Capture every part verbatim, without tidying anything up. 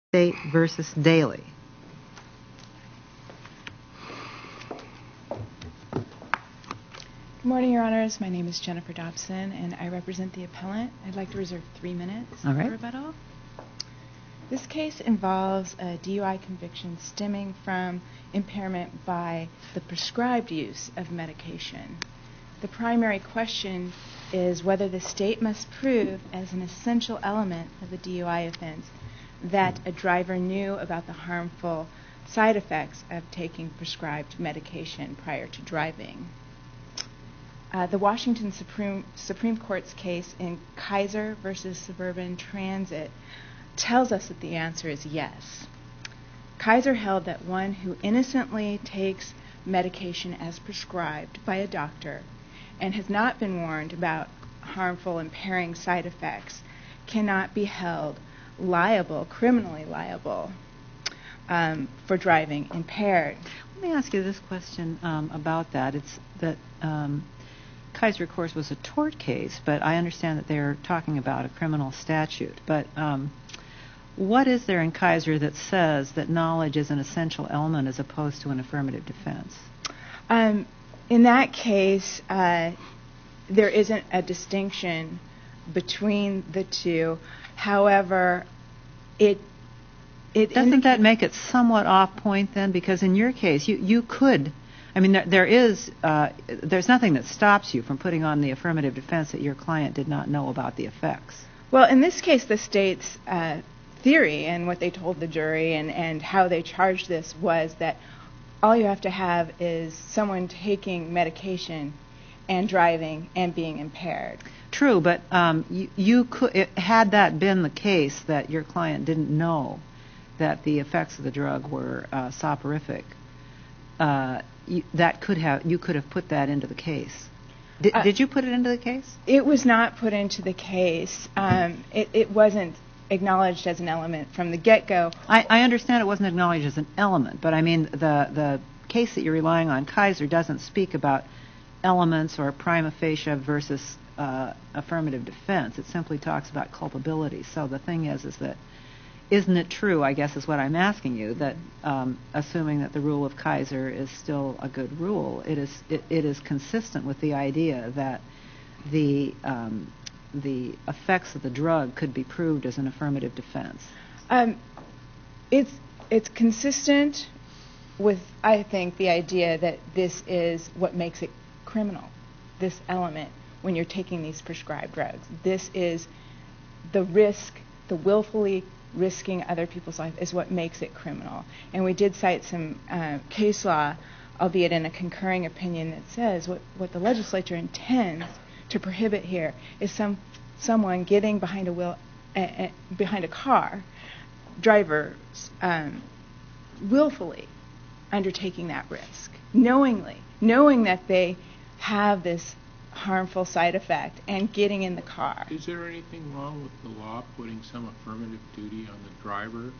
State versus Daly. Good morning, Your Honors. My name is Jennifer Dobson, and I represent the appellant. I'd like to reserve three minutes All right. for rebuttal. This case involves a D U I conviction stemming from impairment by the prescribed use of medication. The primary question is whether the state must prove as an essential element of the D U I offense that a driver knew about the harmful side effects of taking prescribed medication prior to driving. Uh, the Washington Supreme, Supreme Court's case in Kaiser versus Suburban Transit tells us that the answer is yes. Kaiser held that one who innocently takes medication as prescribed by a doctor and has not been warned about harmful impairing side effects cannot be held liable, criminally liable, um, for driving impaired. Let me ask you this question um, about that. It's that um, Kaiser, of course, was a tort case, but I understand that they're talking about a criminal statute. But um, what is there in Kaiser that says that knowledge is an essential element as opposed to an affirmative defense? Um, in that case, uh, there isn't a distinction between the two. However, it it doesn't that make it somewhat off point then? Because in your case, you you could, I mean, there, there is uh, there's nothing that stops you from putting on the affirmative defense that your client did not know about the effects. Well, in this case, the state's uh, theory and what they told the jury and and how they charged this was that all you have to have is someone taking medication and driving and being impaired. True, but um, you, you could, it, had that been the case that your client didn't know that the effects of the drug were uh, soporific, uh, you, that could have you could have put that into the case. Did, uh, did you put it into the case? It was not put into the case. Um, it, it wasn't acknowledged as an element from the get-go. I, I understand it wasn't acknowledged as an element, but I mean the the case that you're relying on, Kaiser, doesn't speak about elements or prima facie versus uh, affirmative defense. It simply talks about culpability. So the thing is, is that isn't it true, I guess is what I'm asking you, that um, assuming that the rule of Kaiser is still a good rule, it is it, it is consistent with the idea that the um, the effects of the drug could be proved as an affirmative defense? Um, it's it's consistent with, I think, the idea that this is what makes it criminal, this element when you're taking these prescribed drugs. This is the risk, the willfully risking other people's life is what makes it criminal. And we did cite some uh, case law, albeit in a concurring opinion, that says what, what the legislature intends to prohibit here is some someone getting behind a wheel, uh, uh, behind a car, drivers um, willfully undertaking that risk, knowingly, knowing that they have this harmful side effect and getting in the car. Is there anything wrong with the law putting some affirmative duty on the driver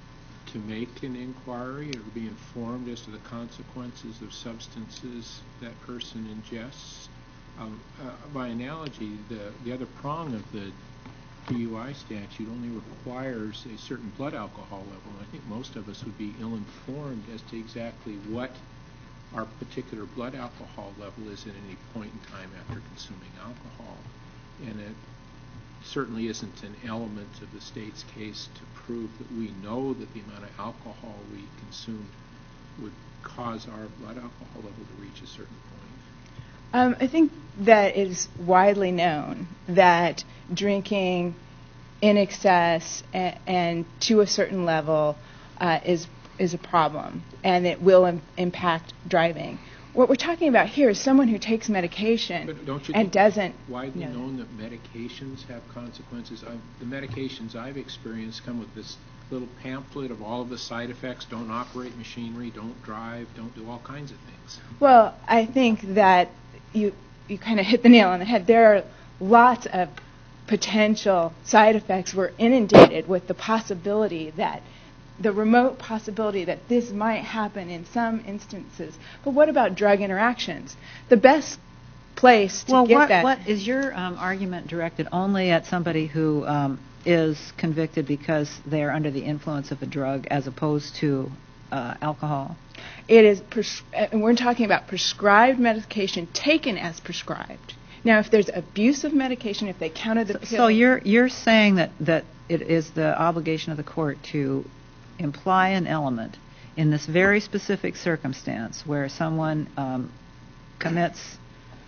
to make an inquiry or be informed as to the consequences of substances that person ingests? Um, uh, by analogy, the, the other prong of the D U I statute only requires a certain blood alcohol level. I think most of us would be ill-informed as to exactly what our particular blood alcohol level is at any point in time after consuming alcohol. And it certainly isn't an element of the state's case to prove that we know that the amount of alcohol we consumed would cause our blood alcohol level to reach a certain point. Um, I think that it is widely known that drinking in excess and, and to a certain level uh, is is a problem, and it will im- impact driving. What we're talking about here is someone who takes medication But don't you and think doesn't widely know known that medications have consequences? I've, the medications I've experienced come with this little pamphlet of all of the side effects. Don't operate machinery, don't drive, don't do all kinds of things. Well, I think that you you kind of hit the nail on the head. There are lots of potential side effects. We're inundated with the possibility that the remote possibility that this might happen in some instances. But what about drug interactions? The best place to well, get what, that... what is your um, argument directed only at somebody who um, is convicted because they are under the influence of a drug as opposed to uh, alcohol? It is, pres- and we're talking about prescribed medication taken as prescribed. Now, if there's abuse of medication, if they counted the So, pill, so you're you're saying that, that it is the obligation of the court to imply an element in this very specific circumstance where someone um, commits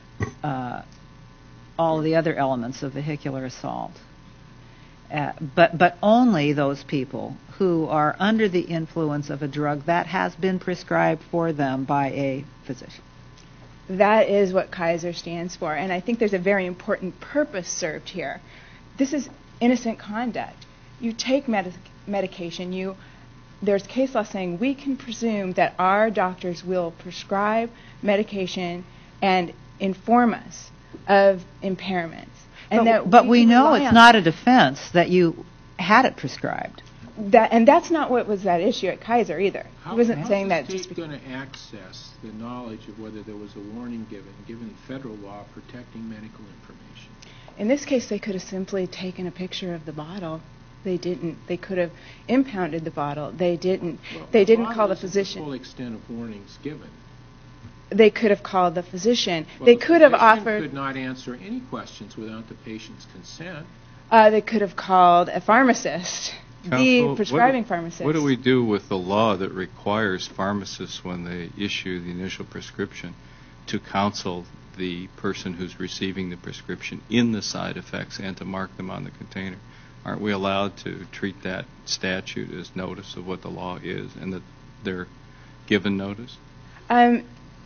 uh, all of the other elements of vehicular assault, uh, but but only those people who are under the influence of a drug that has been prescribed for them by a physician. That is what Kaiser stands for, and I think there's a very important purpose served here. This is innocent conduct. You take medic- medication, you there's case law saying we can presume that our doctors will prescribe medication and inform us of impairments. And But, that but we can know rely it's on not a defense that you had it prescribed. that, and that's not what was at issue at Kaiser either. How, He wasn't how's saying the that state just because. going to access the knowledge of whether there was a warning given, given federal law protecting medical information? In this case, they could have simply taken a picture of the bottle. They didn't. They could have impounded the bottle. They didn't. Well, they the didn't law call the isn't physician. The full extent of warnings given. They could have called the physician. Well, they the could have physician offered. could not answer any questions without the patient's consent. Uh, they could have called a pharmacist, Counsel, the prescribing what, pharmacist. What do we do with the law that requires pharmacists, when they issue the initial prescription, to counsel the person who's receiving the prescription in the side effects and to mark them on the container? Aren't we allowed to treat that statute as notice of what the law is and that they're given notice? Um,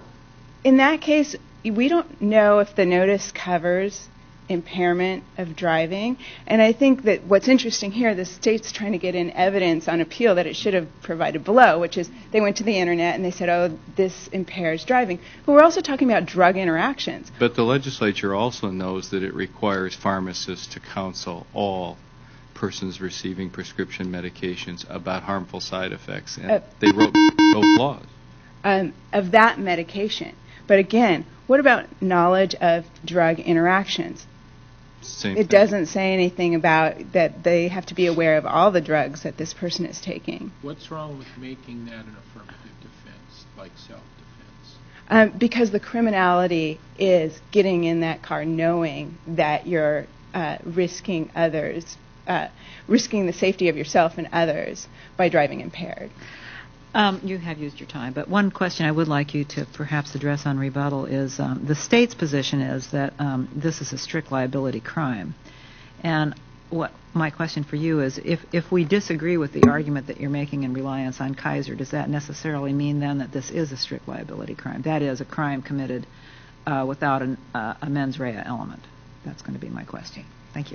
in that case, we don't know if the notice covers impairment of driving. And I think that what's interesting here, the state's trying to get in evidence on appeal that it should have provided below, which is they went to the internet and they said, oh, this impairs driving. But we're also talking about drug interactions. But the legislature also knows that it requires pharmacists to counsel all persons receiving prescription medications about harmful side effects. And Uh, they wrote both laws. Um, of that medication. But again, what about knowledge of drug interactions? Same It thing. doesn't say anything about that they have to be aware of all the drugs that this person is taking. What's wrong with making that an affirmative defense, like self-defense? Um, because the criminality is getting in that car knowing that you're uh, risking others, uh, risking the safety of yourself and others by driving impaired. Um, you have used your time, but one question I would like you to perhaps address on rebuttal is um, the state's position is that um, this is a strict liability crime. And what my question for you is, if, if we disagree with the argument that you're making in reliance on Kaiser, does that necessarily mean then that this is a strict liability crime? That is, a crime committed uh, without an, uh, a mens rea element. That's going to be my question. Thank you.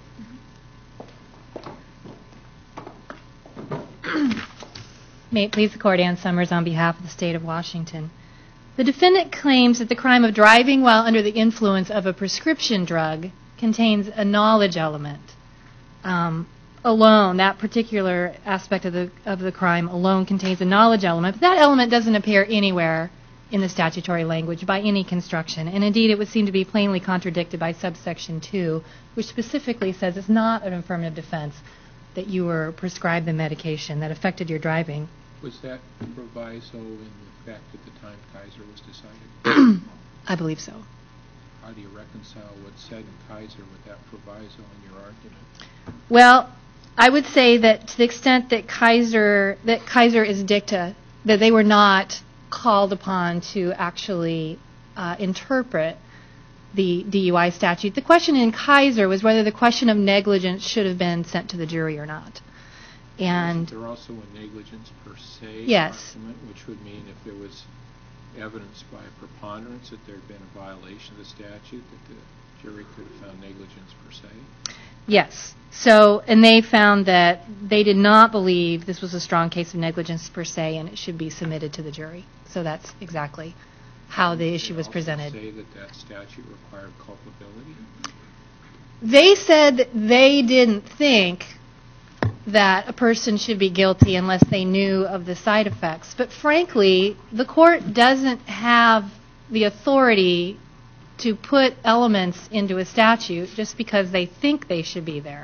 May it please the Court, Ann Summers on behalf of the State of Washington. The defendant claims that the crime of driving while under the influence of a prescription drug contains a knowledge element. Um, alone, that particular aspect of the of the crime alone contains a knowledge element, but that element doesn't appear anywhere in the statutory language by any construction. And indeed, it would seem to be plainly contradicted by subsection two, which specifically says it's not an affirmative defense that you were prescribed the medication that affected your driving. Was that proviso in effect at the time Kaiser was decided? I believe so. How do you reconcile what's said in Kaiser with that proviso in your argument? Well, I would say that to the extent that Kaiser that Kaiser is dicta, that they were not called upon to actually uh, interpret the D U I statute. The question in Kaiser was whether the question of negligence should have been sent to the jury or not. And Isn't there also a negligence per se Yes. argument, which would mean if there was evidence by a preponderance that there had been a violation of the statute, that the jury could have found negligence per se? yes. So, and they found that they did not believe this was a strong case of negligence per se, and it should be submitted to the jury. So that's exactly how the issue was presented. Did they also say that that statute required culpability? They said that they didn't think that a person should be guilty unless they knew of the side effects. But frankly, the court doesn't have the authority to put elements into a statute just because they think they should be there.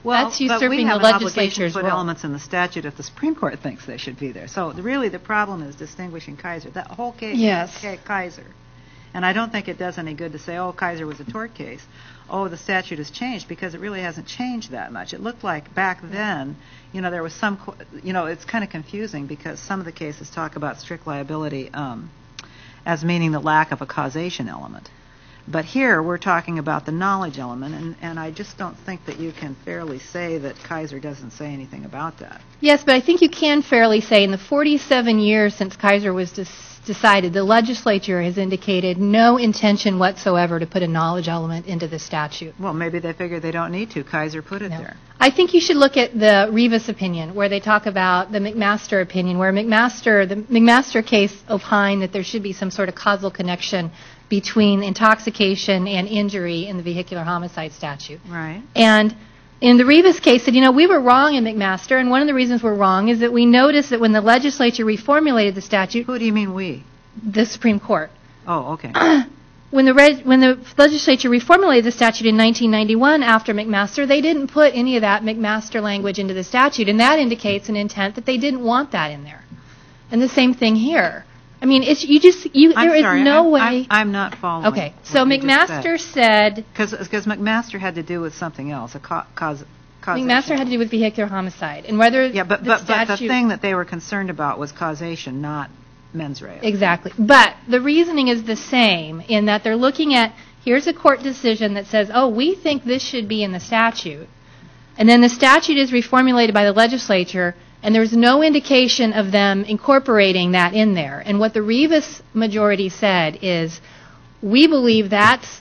Well, That's but usurping we the have an obligation legislature's to put role. elements in the statute if the Supreme Court thinks they should be there. So the, really the problem is distinguishing Kaiser. That whole case Yes. is Kaiser. And I don't think it does any good to say, oh, Kaiser was a tort case. Oh, the statute has changed, because it really hasn't changed that much. It looked like back then, you know, there was some, qu- you know, it's kind of confusing because some of the cases talk about strict liability um, as meaning the lack of a causation element. But here we're talking about the knowledge element, and, and I just don't think that you can fairly say that Kaiser doesn't say anything about that. Yes, but I think you can fairly say in the forty-seven years since Kaiser was dis- decided, the legislature has indicated no intention whatsoever to put a knowledge element into the statute. Well, maybe they figure they don't need to. Kaiser put it No. there. I think you should look at the Rivas opinion, where they talk about the McMaster opinion, where McMaster, the McMaster case opined that there should be some sort of causal connection between intoxication and injury in the vehicular homicide statute. Right. And in the Rivas case said, you know, we were wrong in McMaster, and one of the reasons we're wrong is that we noticed that when the legislature reformulated the statute, Who do you mean we? the Supreme Court, Oh, okay. when the reg- when the legislature reformulated the statute in nineteen ninety-one after McMaster, they didn't put any of that McMaster language into the statute, and that indicates an intent that they didn't want that in there. And the same thing here. I mean, it's you just you I'm there is sorry, no I'm, way. I'm, I'm not following. Okay, so McMaster said Because McMaster had to do with something else, a ca- cause, causation. McMaster had to do with vehicular homicide, and whether Yeah, but, the but, but the statute- thing that they were concerned about was causation, not mens rea. Exactly. But the reasoning is the same in that they're looking at, here's a court decision that says, oh, we think this should be in the statute. And then the statute is reformulated by the legislature, and there's no indication of them incorporating that in there. And what the Rivas majority said is, we believe that's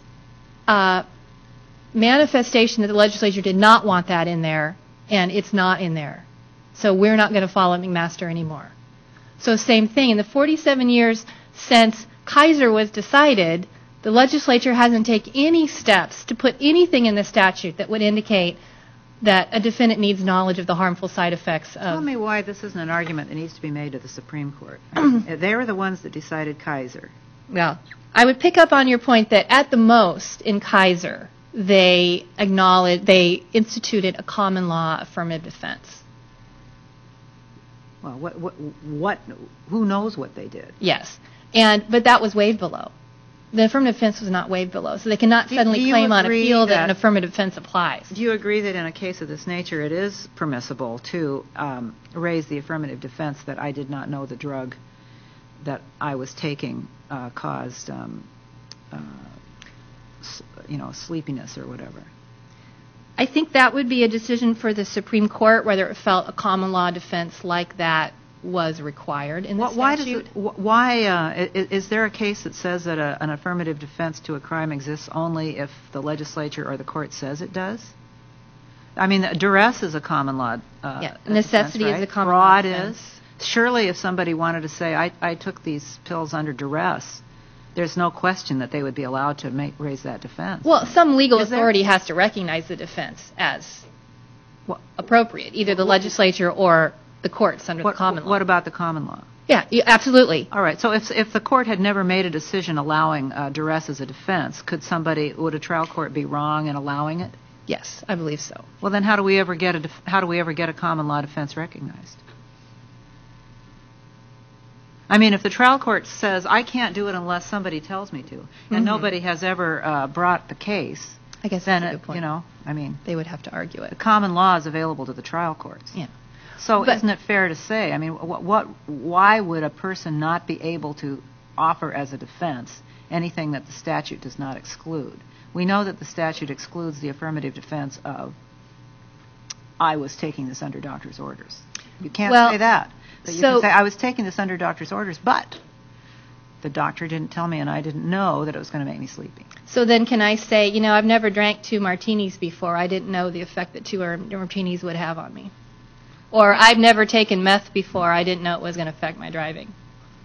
a manifestation that the legislature did not want that in there, and it's not in there. So we're not going to follow McMaster anymore. So same thing. In the forty-seven years since Kaiser was decided, the legislature hasn't taken any steps to put anything in the statute that would indicate that a defendant needs knowledge of the harmful side effects Tell of... me why this isn't an argument that needs to be made to the Supreme Court. They were the ones that decided Kaiser. Well, I would pick up on your point that at the most in Kaiser, they acknowledged, they instituted a common law affirmative defense. Well, what, what, what, who knows what they did? Yes. And, but that was waived below. The affirmative defense was not waived below, so they cannot Do- suddenly do you claim on agree appeal that, that- an affirmative defense applies. Do you agree that in a case of this nature, it is permissible to um, raise the affirmative defense that I did not know the drug that I was taking uh, caused, um, uh, s- you know, sleepiness or whatever? I think that would be a decision for the Supreme Court, whether it felt a common law defense like that was required in the Wh- Why does statute. it, wh- why uh, i- i- is there a case that says that a, an affirmative defense to a crime exists only if the legislature or the court says it does? I mean, duress is a common law. Uh, Yeah, defense, necessity is right? a common law Fraud defense. is. Surely, if somebody wanted to say, "I, I took these pills under duress," there's no question that they would be allowed to make raise that defense. Well, some legal Is there? authority has to recognize the defense as What- appropriate, either the legislature or the courts under what, the common law. what about the common law? Yeah, you- absolutely. All right. So if if the court had never made a decision allowing uh, duress as a defense, could somebody would a trial court be wrong in allowing it? Yes, I believe so. Well, then how do we ever get a def- how do we ever get a common law defense recognized? I mean, if the trial court says I can't do it unless somebody tells me to, and Mhm. nobody has ever uh, brought the case, I guess then that's a it, good point. you know, I mean, They would have to argue the it. common law is available to the trial courts. Yeah. So But- isn't it fair to say? I mean, what, what why would a person not be able to offer as a defense anything that the statute does not exclude? We know that the statute excludes the affirmative defense of I was taking this under doctor's orders. You can't Well, say that. But you so- can say I was taking this under doctor's orders, but the doctor didn't tell me and I didn't know that it was going to make me sleepy. So then can I say, you know, I've never drank two martinis before. I didn't know the effect that two mar- martinis would have on me. Or I've never taken meth before. I didn't know it was going to affect my driving.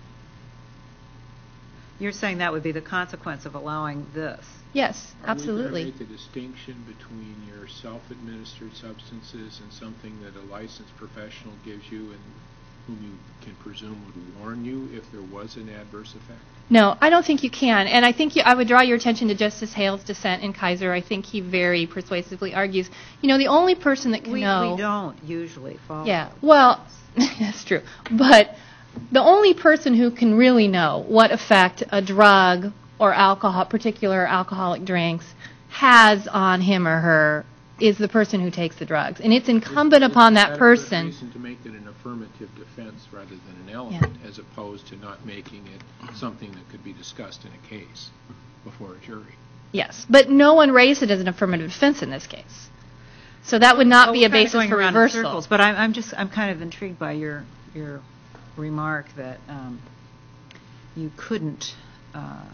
You're saying that would be the consequence of allowing this. Yes, Are absolutely. we going to make the distinction between your self-administered substances and something that a licensed professional gives you and whom you can presume would warn you if there was an adverse effect? No, I don't think you can. And I think you, I would draw your attention to Justice Hale's dissent in Kaiser. I think he very persuasively argues, you know, the only person that can We, know... we don't usually follow. Yeah, well, that's true. But the only person who can really know what effect a drug or alcohol, particular alcoholic drinks, has on him or her is the person who takes the drugs. And it's incumbent Is- upon is that a good person... reason to make it an affirmative defense rather than an element, as opposed to not making it something that could be discussed in a case before a jury? Yes, but no one raised it as an affirmative defense in this case. So that would not Well, be we're a kinda basis going for around in reversal. circles, but I'm, I'm just I'm kind of intrigued by your your remark that um, you couldn't um,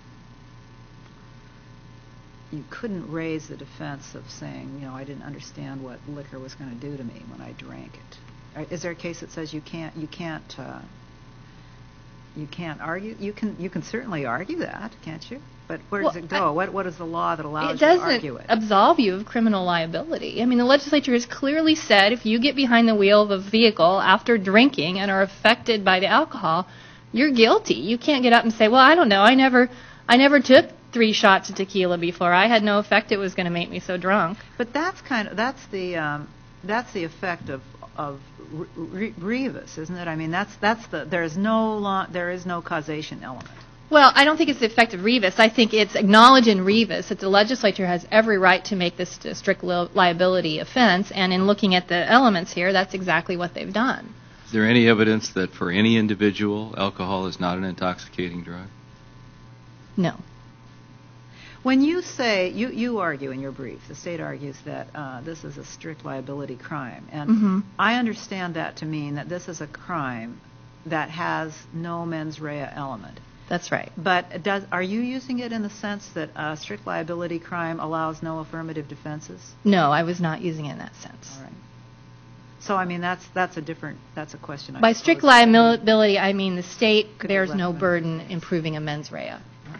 you couldn't raise the defense of saying, you know, I didn't understand what liquor was going to do to me when I drank it. Are- Is there a case that says you can't you can't uh, you can't argue? You can you can certainly argue that, can't you? But where does Well, it go? I- what what is the law that allows It you to doesn't argue it? absolve you of criminal liability. I mean, the legislature has clearly said if you get behind the wheel of a vehicle after drinking and are affected by the alcohol, you're guilty. You can't get up and say, well, I don't know, I never, I never took three shots of tequila before. I had no effect it was going to make me so drunk. But that's kind of that's the um, that's the effect of of Re- Re- Revis, isn't it? I mean, that's that's the there is no lo- there is no causation element. Well, I don't think it's the effect of Revis. I think it's acknowledged in Revis that the legislature has every right to make this a strict li- liability offense, and in looking at the elements here, that's exactly what they've done. Is there any evidence that for any individual, alcohol is not an intoxicating drug? No. When you say you you argue in your brief, the state argues that uh, this is a strict liability crime, and Mhm. I understand that to mean that this is a crime that has no mens rea element. That's right. But does are you using it in the sense that a strict liability crime allows no affirmative defenses? No, I was not using it in that sense. All right. So I mean that's that's a different that's a question. I By suppose. strict liability, I mean the state Could bears be no less burden than- in proving a mens rea. All right.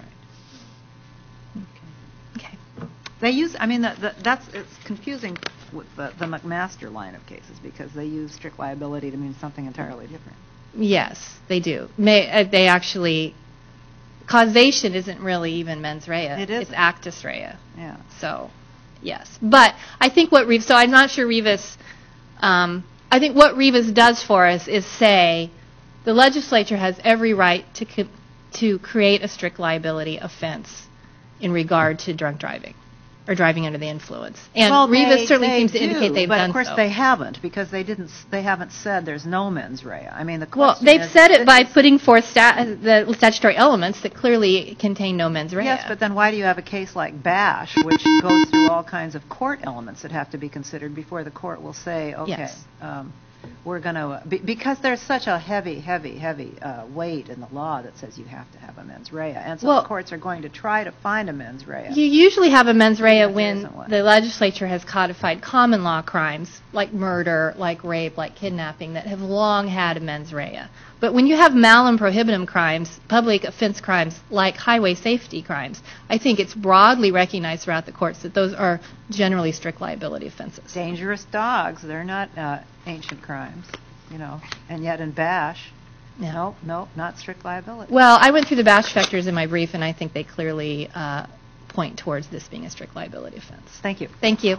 Okay. Okay. They use. I mean, the, the, that's it's confusing with the, the McMaster line of cases because they use strict liability to mean something entirely different. Yes, they do. May, uh, they actually, causation isn't really even mens rea. It It's isn't. actus rea. Yeah. So, yes. But I think what Revis, so I'm not sure Revis, um, I think what Revis does for us is say the legislature has every right to co- to create a strict liability offense in regard to drunk driving or driving under the influence. And well, Revis they, certainly they seems to do, indicate they've but done of course so. they haven't because they didn't. s- They haven't said there's no mens rea. I mean, the Well, question they've is, said it by is- putting forth stat- the statutory elements that clearly contain no mens rea. Yes, but then why do you have a case like Bash, which goes through all kinds of court elements that have to be considered before the court will say, okay, Yes. um, we're going to, be, because there's such a heavy, heavy, heavy uh, weight in the law that says you have to have a mens rea, and so Well- the courts are going to try to find a mens rea. You usually have a mens rea There when isn't one. the legislature has codified common law crimes like murder, like rape, like kidnapping that have long had a mens rea. But when you have malum prohibitum crimes, public offense crimes like highway safety crimes, I think it's broadly recognized throughout the courts that those are generally strict liability offenses. Dangerous dogs, they're not uh, ancient crimes, you know, and yet in Bash, Yeah. no, no, not strict liability. Well, I went through the Bash factors in my brief, and I think they clearly uh, point towards this being a strict liability offense. Thank you. Thank you.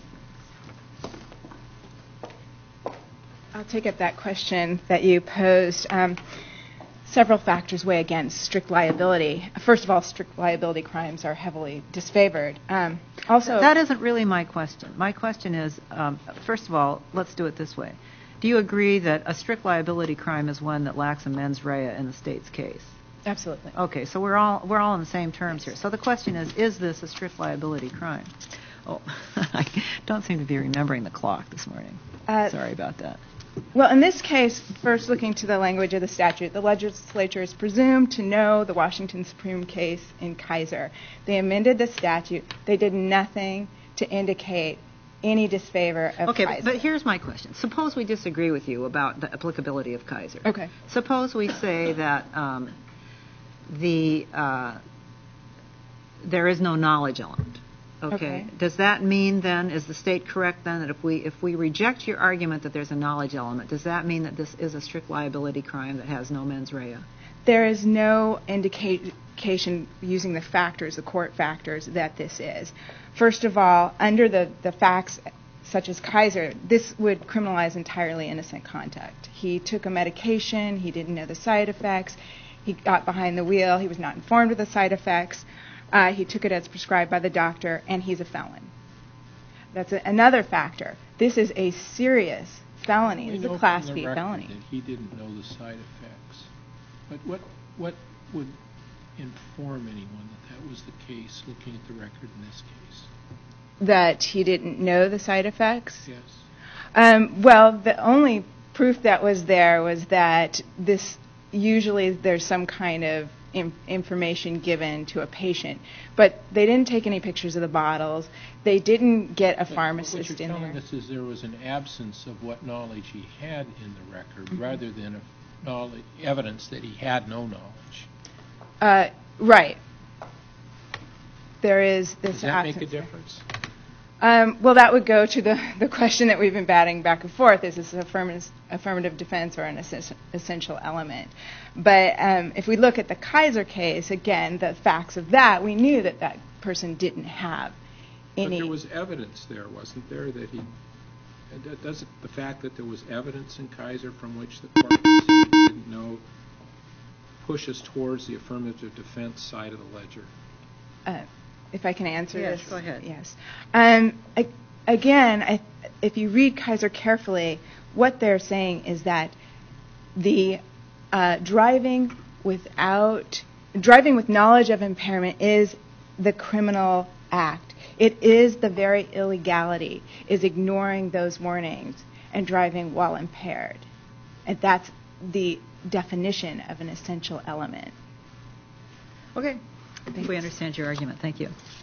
I'll take up that question that you posed. Um, several factors weigh against strict liability. First of all, strict liability crimes are heavily disfavored. Um, also, That isn't really my question. My question is, um, first of all, let's do it this way. Do you agree that a strict liability crime is one that lacks a mens rea in the state's case? absolutely. Okay, so we're all we're all on the same terms here. So the question is, is this a strict liability crime? Oh, I don't seem to be remembering the clock this morning. Uh, Sorry about that. Well, in this case, first looking to the language of the statute, the legislature is presumed to know the Washington Supreme case in Kaiser. They amended the statute. They did nothing to indicate any disfavor of Okay, Kaiser. but, but here's my question. Suppose we disagree with you about the applicability of Kaiser. Okay. Suppose we say that um, the uh, there is no knowledge element. Okay. Okay. Does that mean then, is the state correct then, that if we if we reject your argument that there's a knowledge element, does that mean that this is a strict liability crime that has no mens rea? There is no indication using the factors, the court factors, that this is. First of all, under the, the facts such as Kaiser, this would criminalize entirely innocent conduct. He took a medication, he didn't know the side effects, he got behind the wheel, he was not informed of the side effects, uh, he took it as prescribed by the doctor, and he's a felon. That's a, another factor. This is a serious felony. We It's a know Class from the B record felony. that he didn't know the side effects. But what what would inform anyone that that was the case, looking at the record in this case? That he didn't know the side effects? Yes. Um, well, the only proof that was there was that this, usually there's some kind of in, information given to a patient, but they didn't take any pictures of the bottles. They didn't get a But pharmacist what you're in telling there. us is there was an absence of what knowledge he had in the record, Mm-hmm. rather than a knowledge, evidence that he had no knowledge. Uh, right. There is this Does that make a absence there. difference? Um, well, that would go to the, the question that we've been batting back and forth: is this affirmative, affirmative defense or an essen- essential element? But um, if we look at the Kaiser case, again, the facts of that, we knew that that person didn't have But any. there was evidence there, wasn't there, that he, and that doesn't, the fact that there was evidence in Kaiser from which the court could say he didn't know, push us towards the affirmative defense side of the ledger. Uh, if I can answer Yes, this. go ahead. Yes. Um, I, again, I, if you read Kaiser carefully, what they're saying is that the uh, driving without driving with knowledge of impairment is the criminal act. It is the very illegality, is ignoring those warnings and driving while impaired. And that's the definition of an essential element. Okay. I think we understand your argument. Thank you.